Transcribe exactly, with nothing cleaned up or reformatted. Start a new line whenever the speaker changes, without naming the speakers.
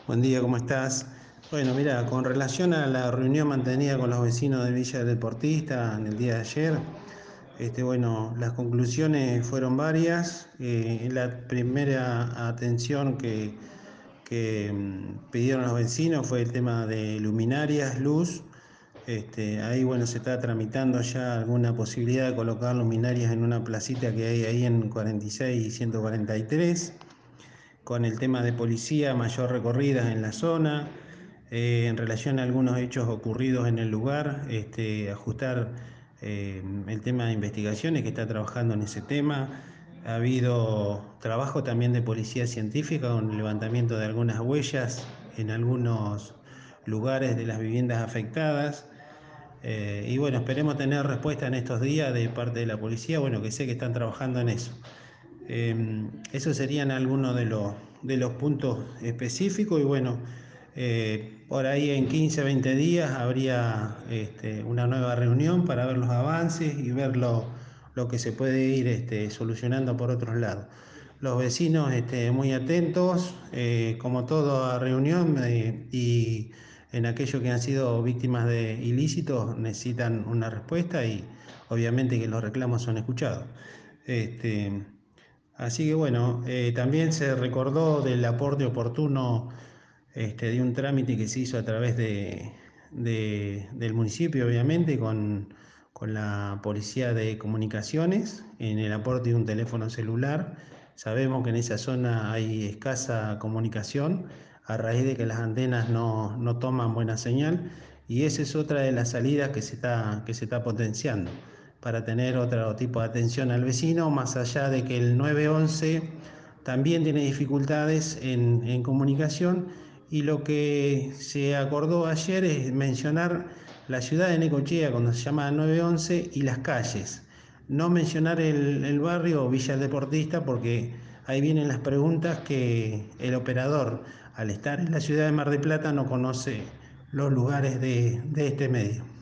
Buen día, ¿cómo estás? Bueno, mira, con relación a la reunión mantenida con los vecinos de Villa del Deportista en el día de ayer, este, bueno, las conclusiones fueron varias. Eh, la primera atención que, que mm, pidieron los vecinos fue el tema de luminarias, luz. Este, ahí, bueno, se está tramitando ya alguna posibilidad de colocar luminarias en una placita que hay ahí en cuarenta y seis y ciento cuarenta y tres, con el tema de policía, mayor recorrida en la zona, eh, en relación a algunos hechos ocurridos en el lugar, este, ajustar eh, el tema de investigaciones que está trabajando en ese tema. Ha habido trabajo también de policía científica con el levantamiento de algunas huellas en algunos lugares de las viviendas afectadas. Eh, y bueno, esperemos tener respuesta en estos días de parte de la policía, bueno, que sé que están trabajando en eso. Eh, esos serían algunos de los, de los puntos específicos y bueno, eh, por ahí en quince, veinte días habría este, una nueva reunión para ver los avances y ver lo, lo que se puede ir este, solucionando por otros lados. Los vecinos este, muy atentos, eh, como toda reunión, eh, y en aquellos que han sido víctimas de ilícitos necesitan una respuesta y obviamente que los reclamos son escuchados. Este, Así que bueno, eh, también se recordó del aporte oportuno este, de un trámite que se hizo a través de, de- del municipio, obviamente, con, con la Policía de Comunicaciones, en el aporte de un teléfono celular. Sabemos que en esa zona hay escasa comunicación a raíz de que las antenas no, no toman buena señal y esa es otra de las salidas que se está, que se está potenciando para tener otro tipo de atención al vecino, más allá de que el nueve once también tiene dificultades en, en comunicación y lo que se acordó ayer es mencionar la ciudad de Necochea cuando se llama nueve once y las calles, no mencionar el, el barrio Villa del Deportista porque ahí vienen las preguntas que el operador al estar en la ciudad de Mar del Plata no conoce los lugares de, de este medio.